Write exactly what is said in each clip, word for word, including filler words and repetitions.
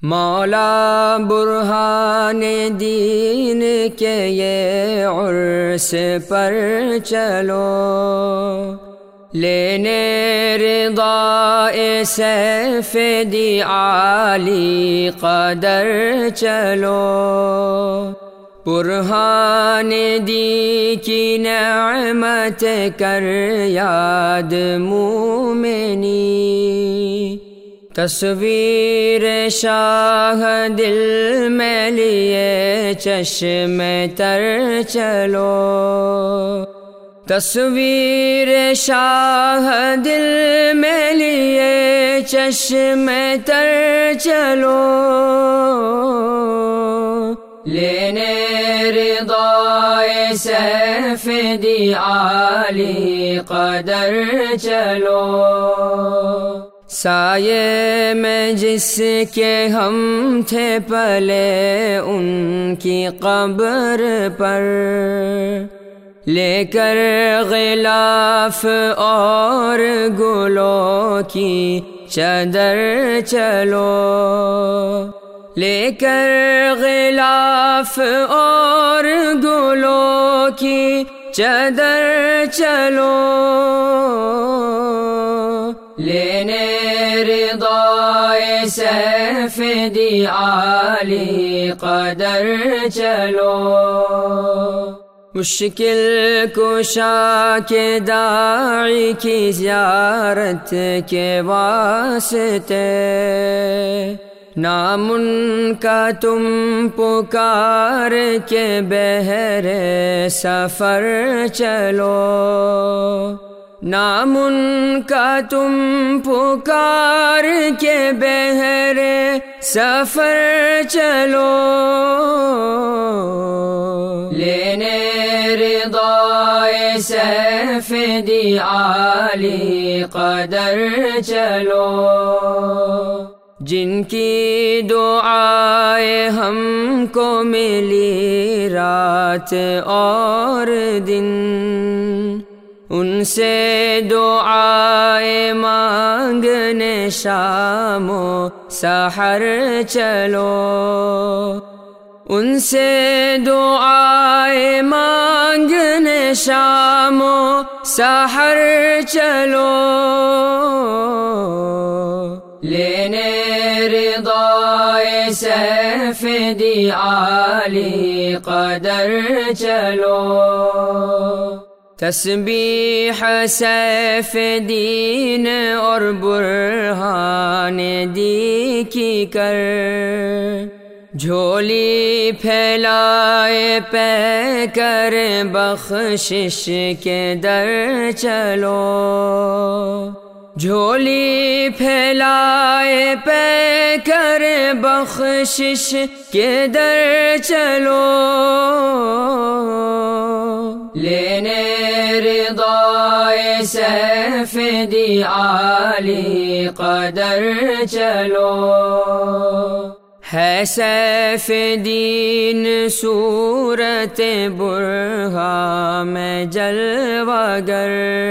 مولا برہان دین کے یہ عرس پر چلو، لینے رضا سیف دی عالی قدر چلو، برہان دی کی نعمت کر یاد مومنی، تصویر شاہ دل میں لیے چشم تر چلو، تصویر شاہ دل میں لیے چشم تر چلو، لینے رضا سیف دی عالی قدر چلو، سایے میں جس کے ہم تھے پلے ان کی قبر پر، لے کر غلاف اور گلوں کی چادر چلو، لے کر غلاف اور گلوں کی چادر چلو، لینے رضا سیف دی عالی قدر چلو، مشکل کشا کے داعی کی زیارت کے واسطے، نام ان کا تم پکار کے بحر سفر چلو، نام ان کا تم پکار کے بحر سفر چلو، لینے رضا سیف دی عالی قدر چلو، جن کی دعائیں ہم کو ملی رات اور دن، ان سے دعائیں مانگنے شام و سحر چلو، ان سے دعائیں مانگنے شام و سحر چلو، لینے رضا سیف دی عالی قدر چلو، تسبیح سیف دین اور برہان دی کی کر، جھولی پھیلائے پے کر بخشش کے در چلو، جھولی پھیلائے پے کر بخشش کے در چلو، لینے رضا سیف دی عالی قدر چلو، ہے سیف دین صورت برہا میں جلوہ گر،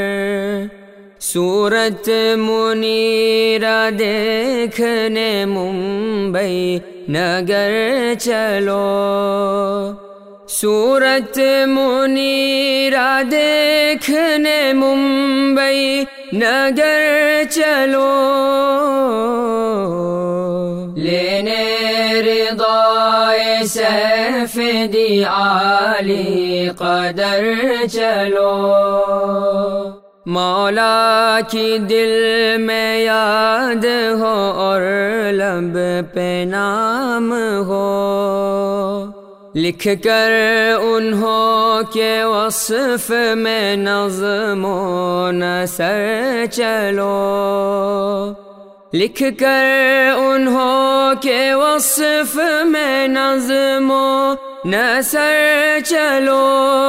صورت منیرہ دیکھنے ممبئی نگر چلو، صورت منیرہ دیکھنے ممبئی نگر چلو، لینے رضا سیف دی عالی قدر چلو، مولا کی دل میں یاد ہو اور لب پہ نام ہو، لکھ کر انہوں کے وصف میں نظم و نثر چلو، لکھ کر انہوں کے وصف میں نظم و نثر چلو،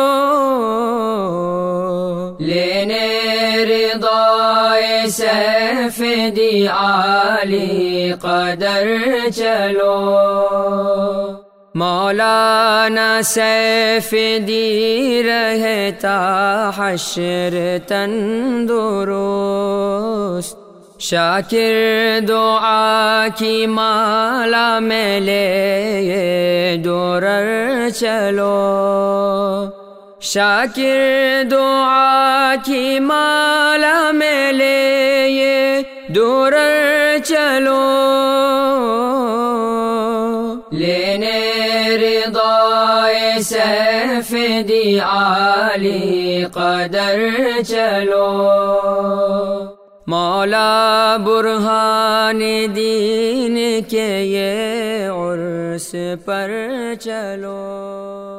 لینے رضا سیف دی عالی قدر چلو، مولانا سیف دی رہتا حشر تندرست، شاکر دعا کی مالا میں لے دورر چلو، شاکر دعا کی مالا میں لے دورر چلو، لینے رضائے سیفدی عالی قدر چلو، مولا برہان دین کے یہ عرس پر چلو۔